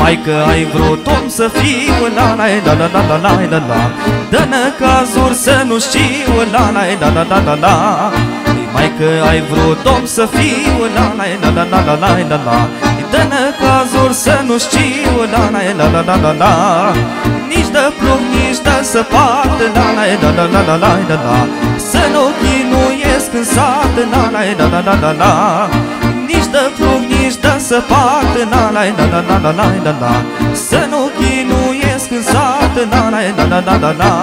Hai că ai vrut om să fiu, la la la la la la la la la. Dă necazuri să nu știu, la la la la la la la. Mai că ai vrut om să fiu, la la la la la la la la la. Dă necazuri să nu știu, la la la la la la la. Nici de plug, nici de săpat, la la la la la la la la la. Să nu chinuiesc în sat, la la la la la la la. Nici de plug, nici de săpat, la la la la la la la la la. Să nu chinuiesc în sat, la la la la la la la.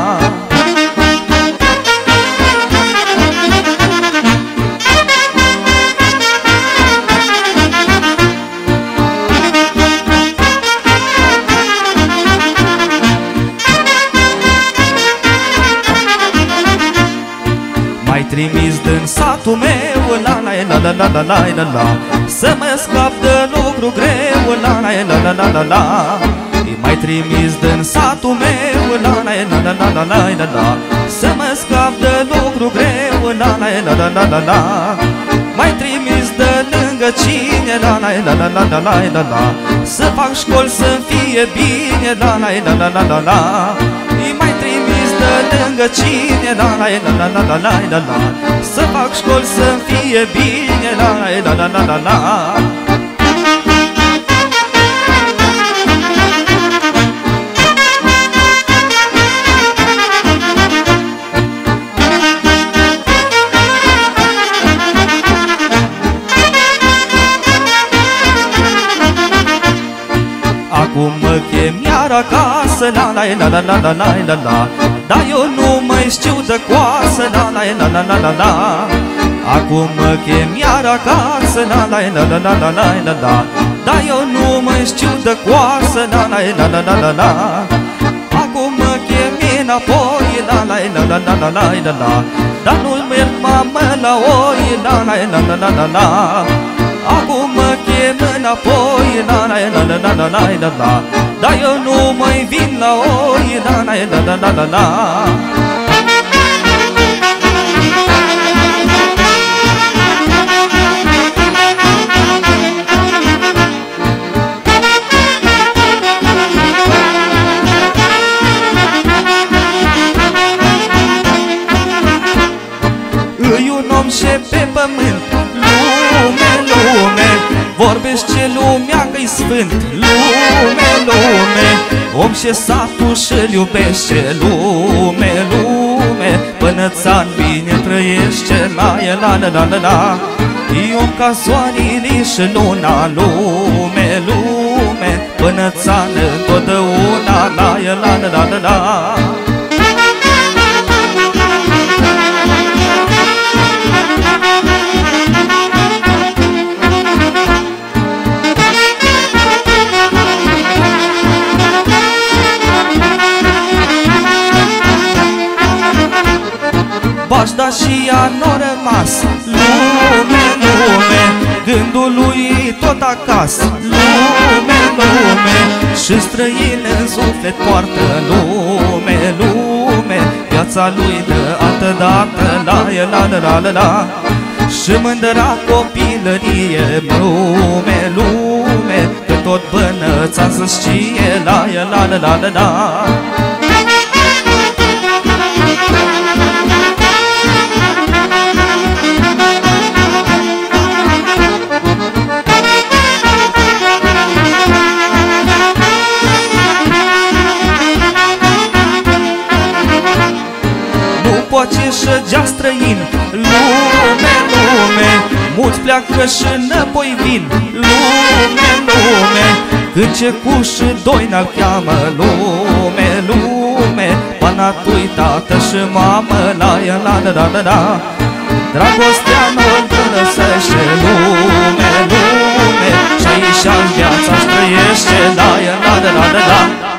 Mai trimis din satul meu, la la la la la la la la la. Să mă scap de lucru greu, la la la la la la la. Mai trimis din satul meu, la la la la la la la la la. Să mă scap de lucru greu, la la la la la la la. Mai trimis de lângă cine, la la la la la la la la la. Să fac școli să-mi fie bine, la la la la la la la. Mai trimis de lângă cine, la la la la la la la la la. Să fac școli să-mi fie bine, la la la la la la la. Acum mă chem iar acasă, la la la la la la la la la. Dar eu nu mai știu de coasă, la la la la la la la. Acum mă chem iar acasă, la la la la la la la la la. Dar eu nu mai știu de coasă, la la la la la la la. Acum mă chem înapoi, la la la la la la la la la. Dar nu-l merg mamă la oi, la la la la la la la. Acum mă chem înapoi, la la la la la la la la la. Dar eu nu mai vin la oi, la la la la la la la. Îi un om și pe pământ, lume, lume, vorbește lumea că-i sfânt, lume, lume. Om și satul și-l iubește, lume, lume. Până țan bine trăiește, la la la la la la. E om ca soarele și luna, lume, lume. Până țan întotdeauna, la la la la la la. Bașda și ea n-a rămas, lume, lume. Gândul lui tot acasă, lume, lume. Și străin în suflet poartă, lume, lume. Viața lui de altă dată, la la la la la la. Și mândra copilărie, lume, lume. Că tot bănățan să știe, la la la la la la. Poate șăgea străin, lume, lume. Mulți pleacă și înapoi vin, lume, lume. Când ce cu și doi n-al cheamă, lume, lume. Pana-tu-i tată și mamă, la la la la la la. Dragostea nu împărăsește, lume, lume. Și aici viața-și trăiește, la la la la la la.